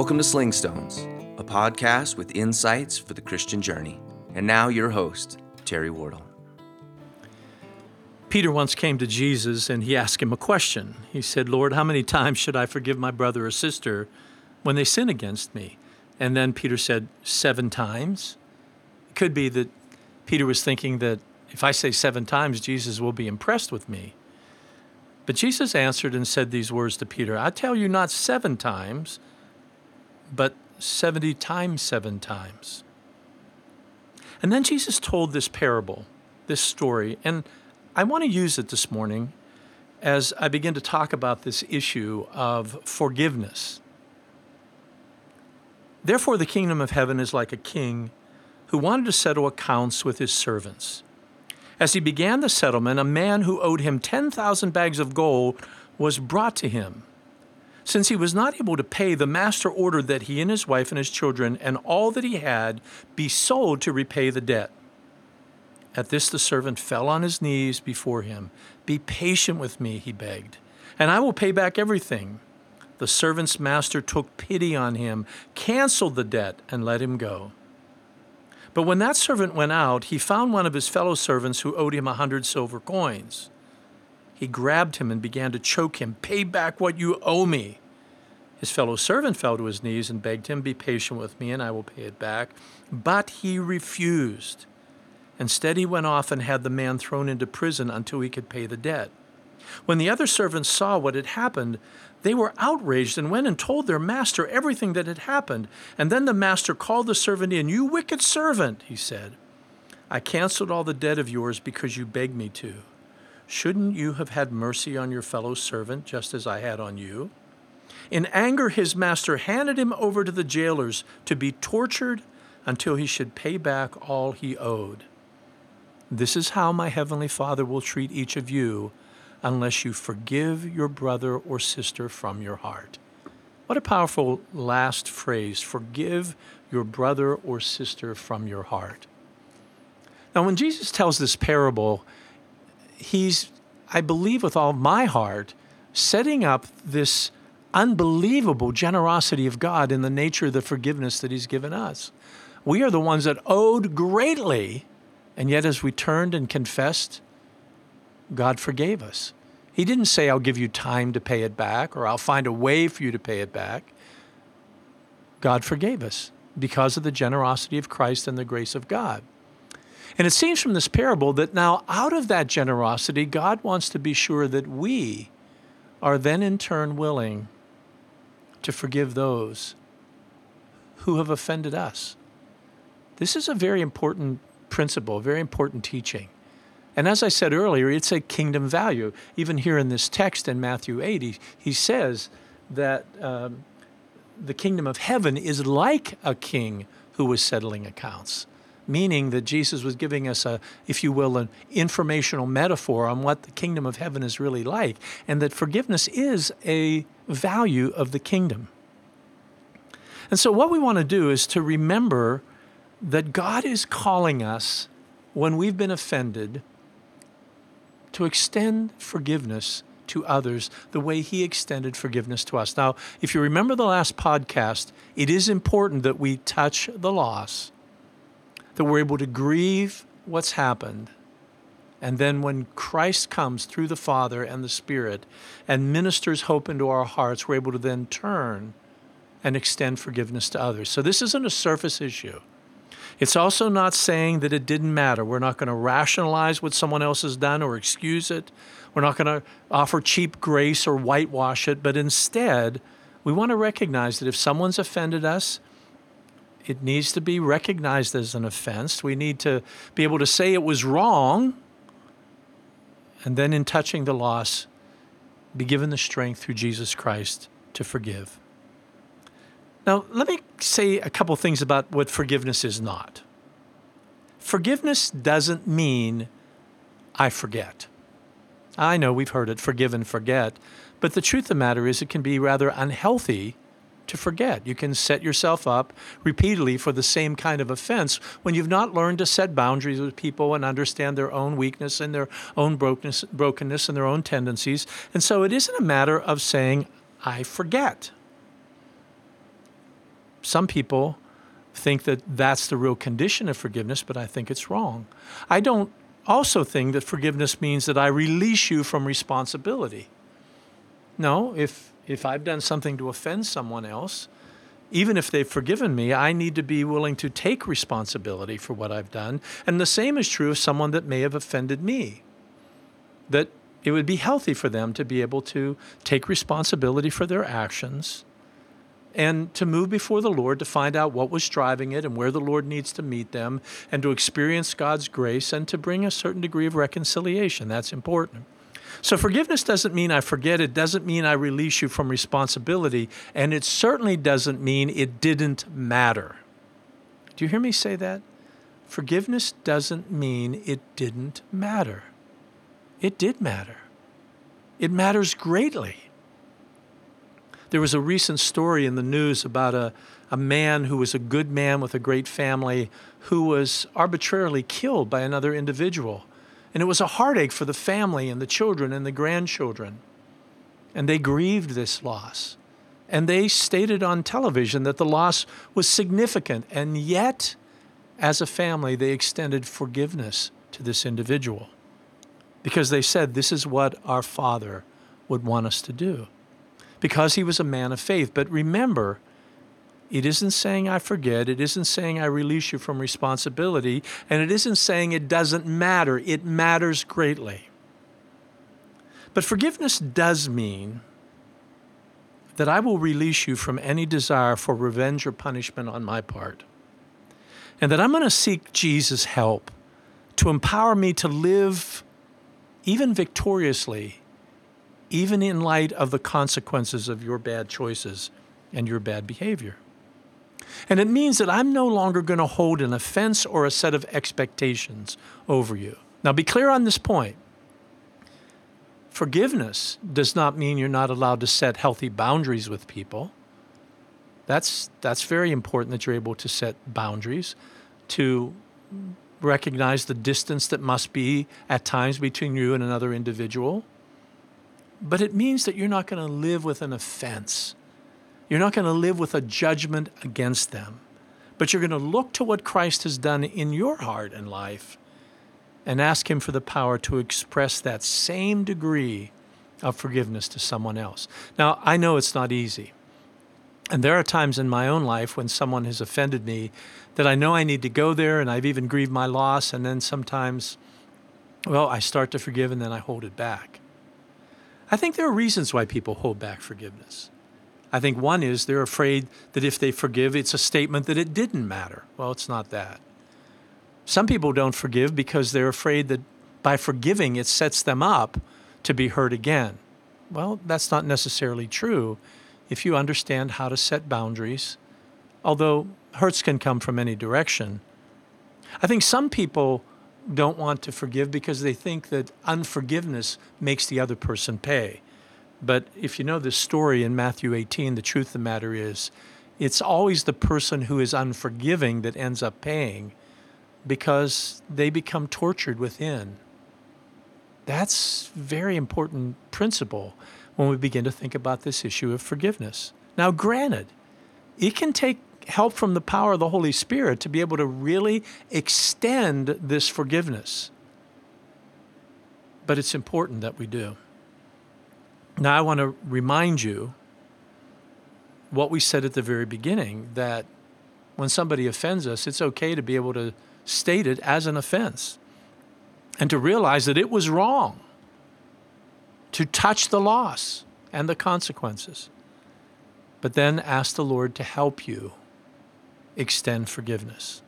Welcome to Sling Stones, a podcast with insights for the Christian journey. And now your host, Terry Wardle. Peter once came to Jesus and he asked him a question. He said, "Lord, how many times should I forgive my brother or sister when they sin against me?" And then Peter said, 7 times. It could be that Peter was thinking that if I say 7 times, Jesus will be impressed with me. But Jesus answered and said these words to Peter, "I tell you not 7 times, but 70 times 7 times." And then Jesus told this parable, this story, and I want to use it this morning as I begin to talk about this issue of forgiveness. "Therefore, the kingdom of heaven is like a king who wanted to settle accounts with his servants. As he began the settlement, a man who owed him 10,000 bags of gold was brought to him. Since he was not able to pay, the master ordered that he and his wife and his children and all that he had be sold to repay the debt. At this, the servant fell on his knees before him. 'Be patient with me,' he begged, 'and I will pay back everything.' The servant's master took pity on him, canceled the debt, and let him go. But when that servant went out, he found one of his fellow servants who owed him 100 silver coins. He grabbed him and began to choke him. 'Pay back what you owe me.' His fellow servant fell to his knees and begged him, 'Be patient with me, and I will pay it back.' But he refused. Instead, he went off and had the man thrown into prison until he could pay the debt. When the other servants saw what had happened, they were outraged and went and told their master everything that had happened. And then the master called the servant in. 'You wicked servant,' he said, 'I canceled all the debt of yours because you begged me to. Shouldn't you have had mercy on your fellow servant just as I had on you?' In anger, his master handed him over to the jailers to be tortured until he should pay back all he owed. This is how my heavenly Father will treat each of you unless you forgive your brother or sister from your heart." What a powerful last phrase, forgive your brother or sister from your heart. Now, when Jesus tells this parable, he's, I believe with all my heart, setting up this unbelievable generosity of God in the nature of the forgiveness that he's given us. We are the ones that owed greatly, and yet as we turned and confessed, God forgave us. He didn't say, "I'll give you time to pay it back," or "I'll find a way for you to pay it back." God forgave us because of the generosity of Christ and the grace of God. And it seems from this parable that now out of that generosity, God wants to be sure that we are then in turn willing to forgive those who have offended us. This is a very important principle, very important teaching. And as I said earlier, it's a kingdom value. Even here in this text in Matthew 8, he says that the kingdom of heaven is like a king who was settling accounts, meaning that Jesus was giving us if you will, an informational metaphor on what the kingdom of heaven is really like, and that forgiveness is a value of the kingdom. And so what we want to do is to remember that God is calling us when we've been offended to extend forgiveness to others the way he extended forgiveness to us. Now, if you remember the last podcast, it is important that we touch the loss, that we're able to grieve what's happened, and then when Christ comes through the Father and the Spirit and ministers hope into our hearts, we're able to then turn and extend forgiveness to others. So this isn't a surface issue. It's also not saying that it didn't matter. We're not going to rationalize what someone else has done or excuse it. We're not going to offer cheap grace or whitewash it, but instead, we want to recognize that if someone's offended us, it needs to be recognized as an offense. We need to be able to say it was wrong, and then in touching the loss, be given the strength through Jesus Christ to forgive. Now, let me say a couple things about what forgiveness is not. Forgiveness doesn't mean I forget. I know we've heard it, forgive and forget, but the truth of the matter is it can be rather unhealthy to forget. You can set yourself up repeatedly for the same kind of offense when you've not learned to set boundaries with people and understand their own weakness and their own brokenness and their own tendencies. And so it isn't a matter of saying, I forget. some people think that that's the real condition of forgiveness, but I think it's wrong. I don't also think that forgiveness means that I release you from responsibility. No, if I've done something to offend someone else, even if they've forgiven me, I need to be willing to take responsibility for what I've done. And the same is true of someone that may have offended me, that it would be healthy for them to be able to take responsibility for their actions and to move before the Lord to find out what was driving it and where the Lord needs to meet them and to experience God's grace and to bring a certain degree of reconciliation. That's important. So forgiveness doesn't mean I forget. It doesn't mean I release you from responsibility. And it certainly doesn't mean it didn't matter. Do you hear me say that? Forgiveness doesn't mean it didn't matter. It did matter. It matters greatly. There was a recent story in the news about a man who was a good man with a great family who was arbitrarily killed by another individual. And it was a heartache for the family and the children and the grandchildren. And they grieved this loss. And they stated on television that the loss was significant. And yet, as a family, they extended forgiveness to this individual because they said, this is what our Father would want us to do. Because he was a man of faith. But remember, it isn't saying I forget. It isn't saying I release you from responsibility. And it isn't saying it doesn't matter. It matters greatly. But forgiveness does mean that I will release you from any desire for revenge or punishment on my part. And that I'm going to seek Jesus' help to empower me to live even victoriously, even in light of the consequences of your bad choices and your bad behavior. And it means that I'm no longer going to hold an offense or a set of expectations over you. Now, be clear on this point. Forgiveness does not mean you're not allowed to set healthy boundaries with people. That's very important that you're able to set boundaries, to recognize the distance that must be at times between you and another individual. But it means that you're not going to live with an offense. You're not going to live with a judgment against them. But you're going to look to what Christ has done in your heart and life and ask him for the power to express that same degree of forgiveness to someone else. Now, I know it's not easy. And there are times in my own life when someone has offended me that I know I need to go there, and I've even grieved my loss. And then sometimes, I start to forgive and then I hold it back. I think there are reasons why people hold back forgiveness. I think one is they're afraid that if they forgive, it's a statement that it didn't matter. Well, it's not that. Some people don't forgive because they're afraid that by forgiving, it sets them up to be hurt again. Well, that's not necessarily true if you understand how to set boundaries, although hurts can come from any direction. I think some people don't want to forgive because they think that unforgiveness makes the other person pay. But if you know this story in Matthew 18, the truth of the matter is, it's always the person who is unforgiving that ends up paying because they become tortured within. That's a very important principle when we begin to think about this issue of forgiveness. Now, granted, it can take help from the power of the Holy Spirit to be able to really extend this forgiveness. But it's important that we do. Now, I want to remind you what we said at the very beginning, that when somebody offends us, it's okay to be able to state it as an offense and to realize that it was wrong, to touch the loss and the consequences, but then ask the Lord to help you extend forgiveness.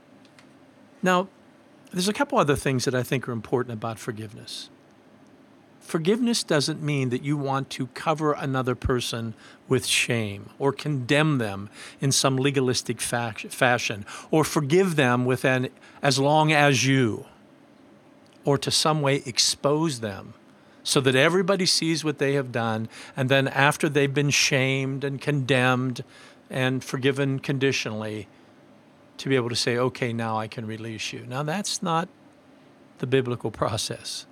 Now, there's a couple other things that I think are important about forgiveness. Forgiveness doesn't mean that you want to cover another person with shame or condemn them in some legalistic fashion or forgive them with an as long as you, or to some way expose them so that everybody sees what they have done, and then after they've been shamed and condemned and forgiven conditionally, to be able to say, okay, now I can release you. Now, that's not the biblical process.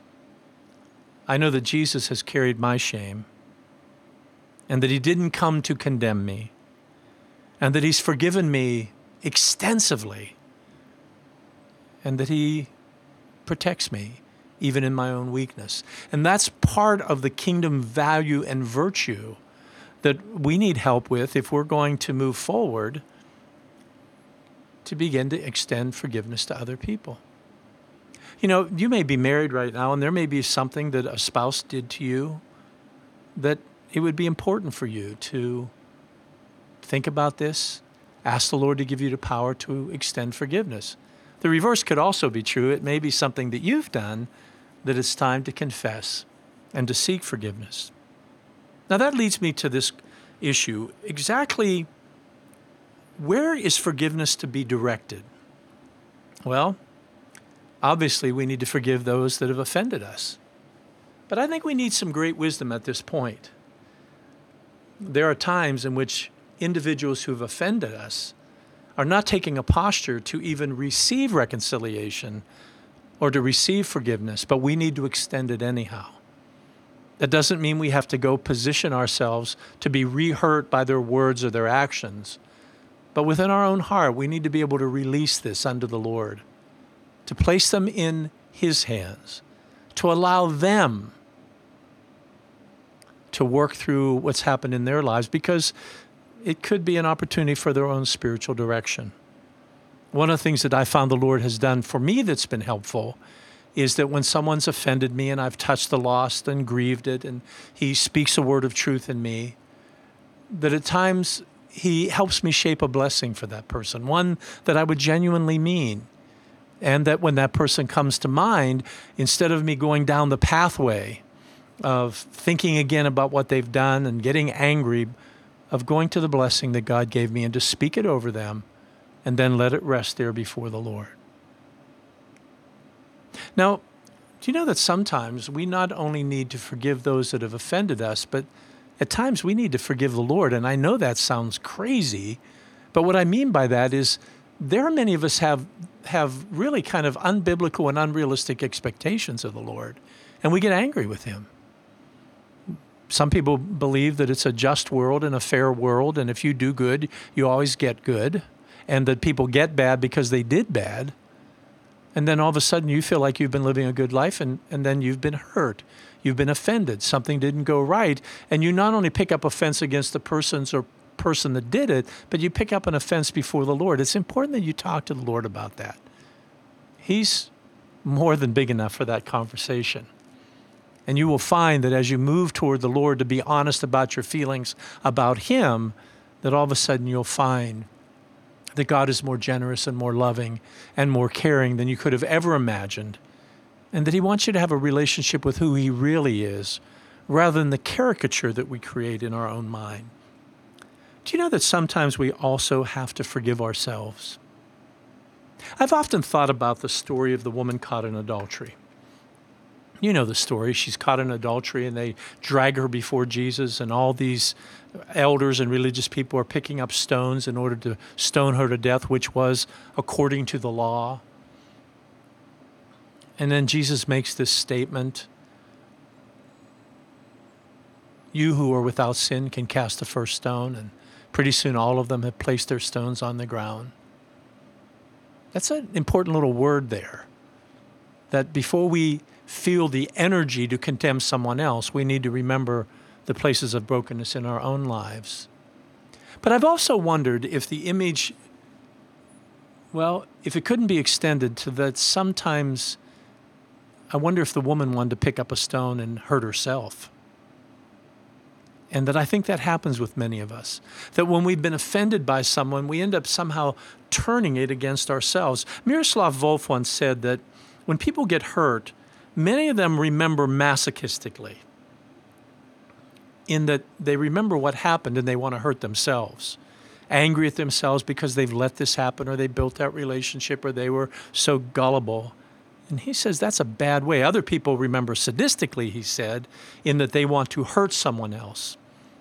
I know that Jesus has carried my shame and that he didn't come to condemn me. and that he's forgiven me extensively, and that he protects me even in my own weakness. And that's part of the kingdom value and virtue that we need help with if we're going to move forward to begin to extend forgiveness to other people. You know, you may be married right now, and there may be something that a spouse did to you that it would be important for you to think about this, ask the Lord to give you the power to extend forgiveness. The reverse could also be true. It may be something that you've done that it's time to confess and to seek forgiveness. Now that leads me to this issue. Exactly where is forgiveness to be directed? Well, obviously we need to forgive those that have offended us. But I think we need some great wisdom at this point. There are times in which individuals who have offended us are not taking a posture to even receive reconciliation or to receive forgiveness, but we need to extend it anyhow. That doesn't mean we have to go position ourselves to be re-hurt by their words or their actions. But within our own heart, we need to be able to release this unto the Lord, to place them in His hands, to allow them to work through what's happened in their lives, because it could be an opportunity for their own spiritual direction. One of the things that I found the Lord has done for me that's been helpful is that when someone's offended me and I've touched the lost and grieved it, and He speaks a word of truth in me, that at times He helps me shape a blessing for that person, one that I would genuinely mean. And that when that person comes to mind, instead of me going down the pathway of thinking again about what they've done and getting angry, of going to the blessing that God gave me and to speak it over them and then let it rest there before the Lord. Now, do you know that sometimes we not only need to forgive those that have offended us, but at times we need to forgive the Lord? And I know that sounds crazy, but what I mean by that is there are many of us have really kind of unbiblical and unrealistic expectations of the Lord, and we get angry with Him. Some people believe that it's a just world and a fair world, and if you do good, you always get good, and that people get bad because they did bad. And then all of a sudden you feel like you've been living a good life, and then you've been hurt. You've been offended. Something didn't go right. And you not only pick up offense against the person that did it, but you pick up an offense before the Lord. It's important that you talk to the Lord about that. He's more than big enough for that conversation. And you will find that as you move toward the Lord to be honest about your feelings about Him, that all of a sudden you'll find that God is more generous and more loving and more caring than you could have ever imagined, and that He wants you to have a relationship with who He really is, rather than the caricature that we create in our own mind. Do you know that sometimes we also have to forgive ourselves? I've often thought about the story of the woman caught in adultery. You know the story. She's caught in adultery, and they drag her before Jesus, and all these elders and religious people are picking up stones in order to stone her to death, which was according to the law. And then Jesus makes this statement, "You who are without sin can cast the first stone," and pretty soon all of them have placed their stones on the ground. That's an important little word there, that before we feel the energy to condemn someone else, we need to remember the places of brokenness in our own lives. But I've also wondered if the image, if it couldn't be extended to that sometimes, I wonder if the woman wanted to pick up a stone and hurt herself. And that I think that happens with many of us. That when we've been offended by someone, we end up somehow turning it against ourselves. Miroslav Volf once said that when people get hurt, many of them remember masochistically, in that they remember what happened and they want to hurt themselves. Angry at themselves because they've let this happen, or they built that relationship, or they were so gullible. And he says that's a bad way. Other people remember sadistically, he said, in that they want to hurt someone else.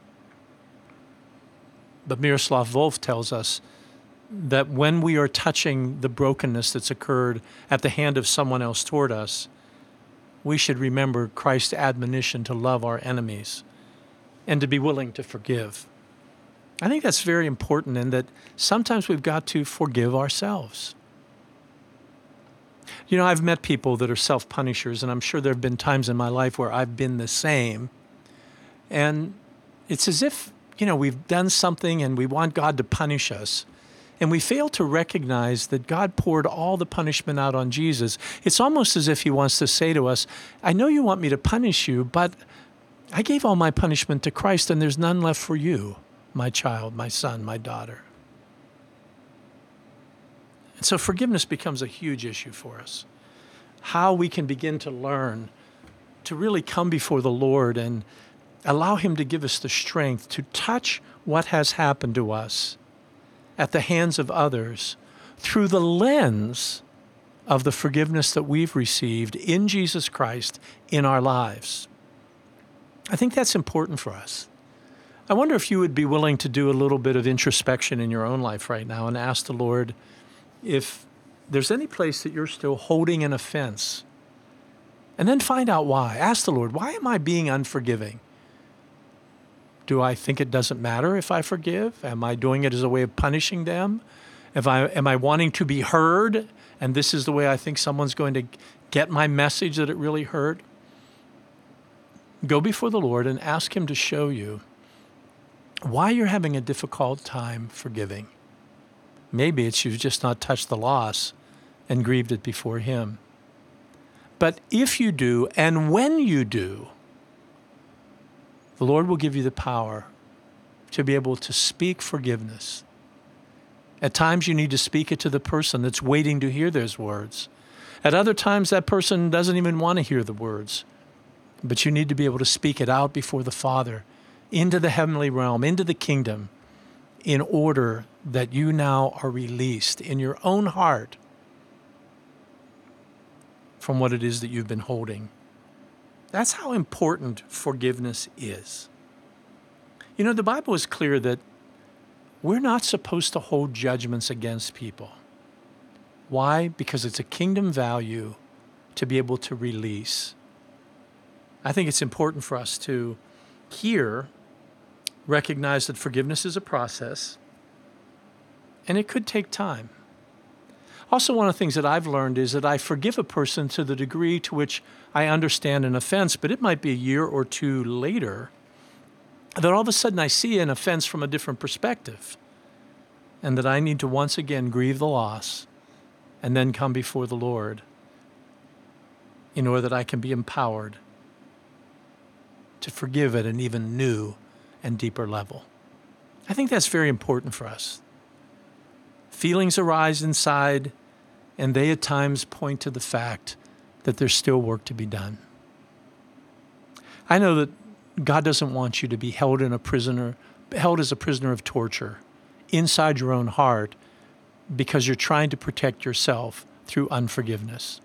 But Miroslav Volf tells us that when we are touching the brokenness that's occurred at the hand of someone else toward us, we should remember Christ's admonition to love our enemies and to be willing to forgive. I think that's very important, and that sometimes we've got to forgive ourselves. You know, I've met people that are self-punishers, and I'm sure there have been times in my life where I've been the same. And it's as if, we've done something and we want God to punish us. And we fail to recognize that God poured all the punishment out on Jesus. It's almost as if he wants to say to us, I know you want me to punish you, but I gave all my punishment to Christ, and there's none left for you, my child, my son, my daughter. And so forgiveness becomes a huge issue for us. How we can begin to learn to really come before the Lord and allow him to give us the strength to touch what has happened to us at the hands of others through the lens of the forgiveness that we've received in Jesus Christ in our lives. I think that's important for us. I wonder if you would be willing to do a little bit of introspection in your own life right now and ask the Lord if there's any place that you're still holding an offense. And then find out why. Ask the Lord, why am I being unforgiving? Do I think it doesn't matter if I forgive? Am I doing it as a way of punishing them? Am I wanting to be heard, and this is the way I think someone's going to get my message that it really hurt? Go before the Lord and ask him to show you why you're having a difficult time forgiving. Maybe it's you've just not touched the loss and grieved it before him. But if you do, and when you do, the Lord will give you the power to be able to speak forgiveness. At times you need to speak it to the person that's waiting to hear those words. At other times that person doesn't even want to hear the words. But you need to be able to speak it out before the Father, into the heavenly realm, into the kingdom, in order that you now are released in your own heart from what it is that you've been holding. That's how important forgiveness is. The Bible is clear that we're not supposed to hold judgments against people. Why? Because it's a kingdom value to be able to release. I think it's important for us to recognize that forgiveness is a process, and it could take time. Also, one of the things that I've learned is that I forgive a person to the degree to which I understand an offense, but it might be a year or two later that all of a sudden I see an offense from a different perspective, and that I need to once again grieve the loss and then come before the Lord in order that I can be empowered to forgive at an even new and deeper level. I think that's very important for us. Feelings arise inside, and they at times point to the fact that there's still work to be done. I know that God doesn't want you to be held as a prisoner of torture inside your own heart because you're trying to protect yourself through unforgiveness.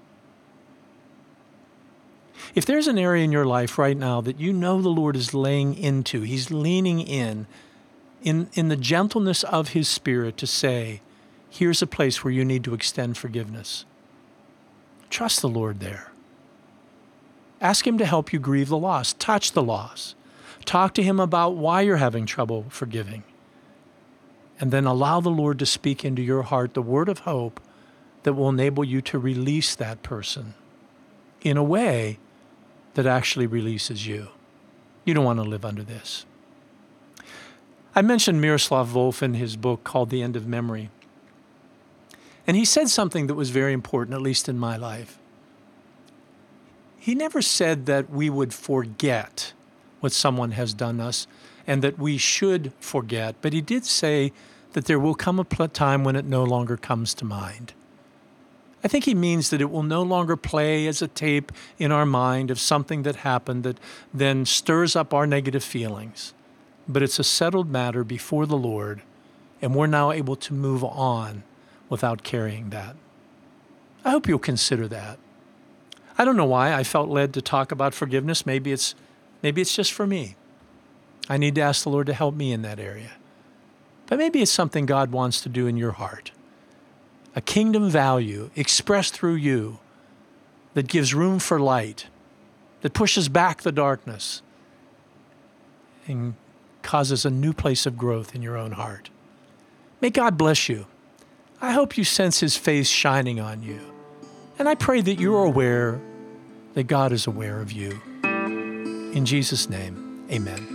If there's an area in your life right now that the Lord is laying into, he's leaning in the gentleness of his Spirit to say, here's a place where you need to extend forgiveness. Trust the Lord there. Ask him to help you grieve the loss, touch the loss. Talk to him about why you're having trouble forgiving. And then allow the Lord to speak into your heart the word of hope that will enable you to release that person in a way that actually releases you. You don't want to live under this. I mentioned Miroslav Volf in his book called The End of Memory. And he said something that was very important, at least in my life. He never said that we would forget what someone has done us and that we should forget, but he did say that there will come a time when it no longer comes to mind. I think he means that it will no longer play as a tape in our mind of something that happened that then stirs up our negative feelings. But it's a settled matter before the Lord, and we're now able to move on without carrying that. I hope you'll consider that. I don't know why I felt led to talk about forgiveness. Maybe it's just for me. I need to ask the Lord to help me in that area. But maybe it's something God wants to do in your heart. A kingdom value expressed through you that gives room for light, that pushes back the darkness, and causes a new place of growth in your own heart. May God bless you. I hope you sense His face shining on you. And I pray that you're aware that God is aware of you. In Jesus' name, amen.